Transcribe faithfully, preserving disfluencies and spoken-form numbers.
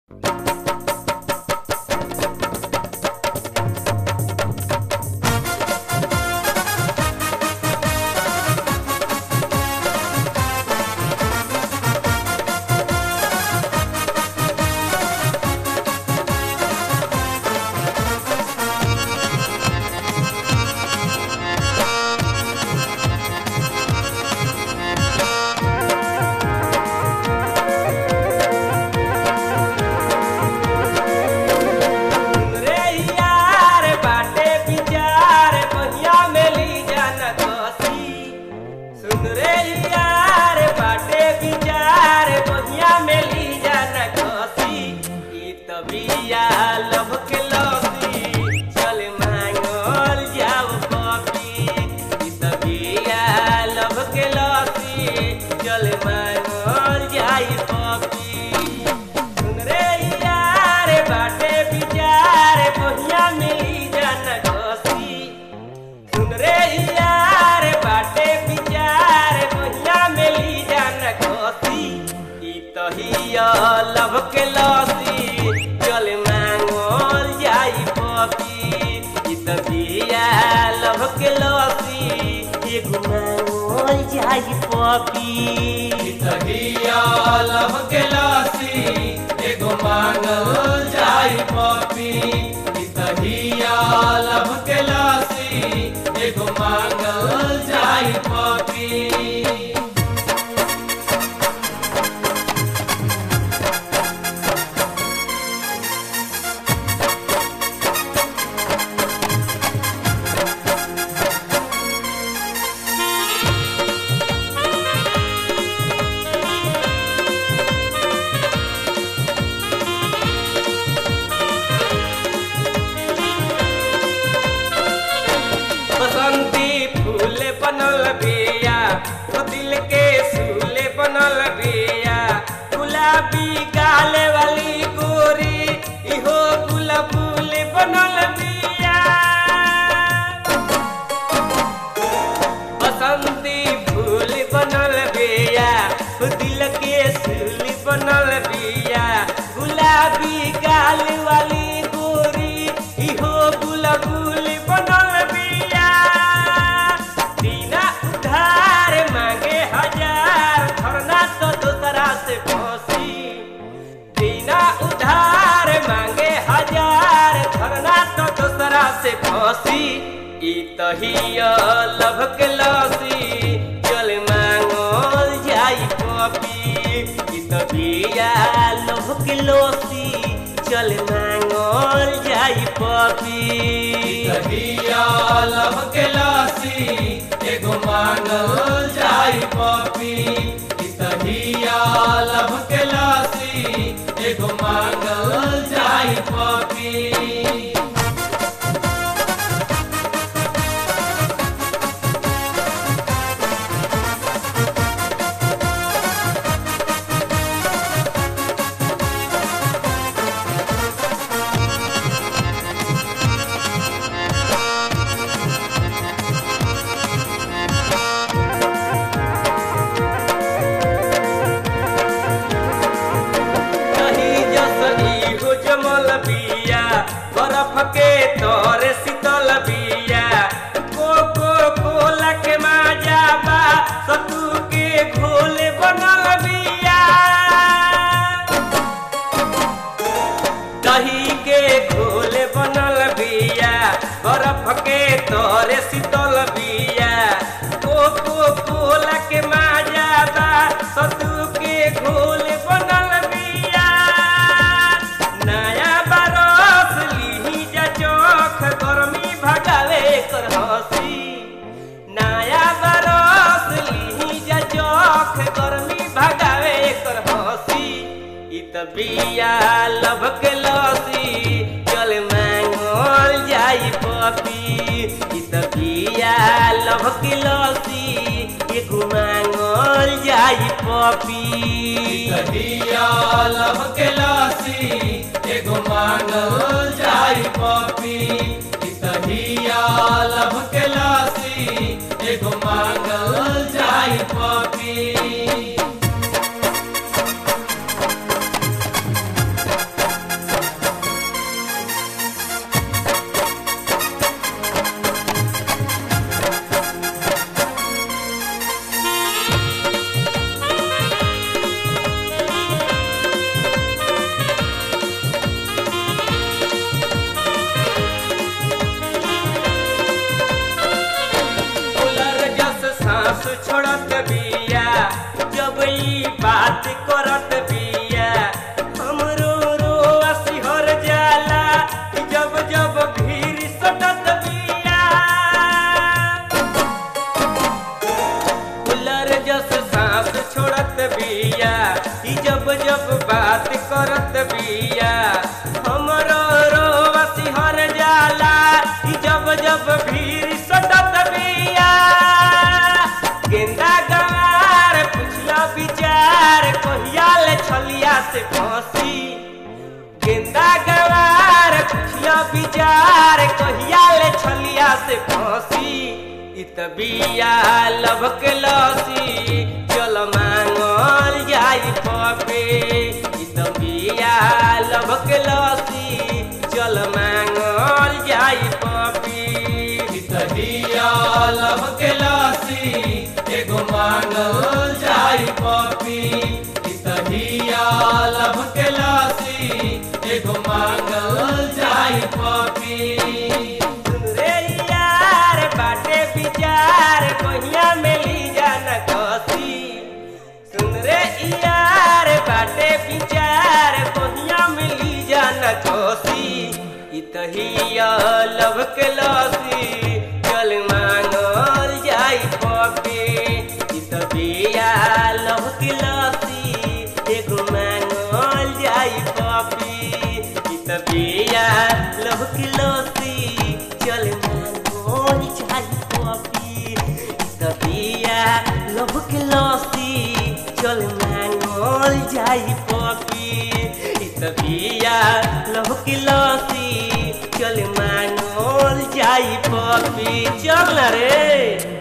बिया लभ के लसी चल मांगल जाई पपी इ त बिया लभ के लसी एगो मांगल जाई पपी इ त बिया लभ के लसी एगो मांगल जाई पपी इ त बिया लभ के लसी एगो मांगल जाई पपी। बिया हमरो रोवा सिहर जाला ई जब जब भीड़ सटत बिया गेंदा गवार पुछला विचार कहिया ले छलिया से फंसी गेंदा गवार पुछला विचार कहिया ले छलिया से फंसी इत बिया लभक लसी चल मांगल जाई पपे इत बिया लभक लसी चल मांगल जाई पपी इत बिया लभक लसी एगो मांगल जाई पपी इत बिया लभक लसी एगो मांगल जाई पपी रे यार बाटे विचार कहिया में ली जाना कसी सुन रे यार बाटे विचार कहिया में ली जाना कसी इतहिया लभक लसी चल मांगल जाई पपे इत बिया लभक लसी एगो मांगल जाई पपी इत बिया लभक लसी चल मांगल जाई पपी इत बिया लभक लसी चल मांगल जाई पपी इत बिया लभक लसी चल मांगल जाई पपी चल ना रे।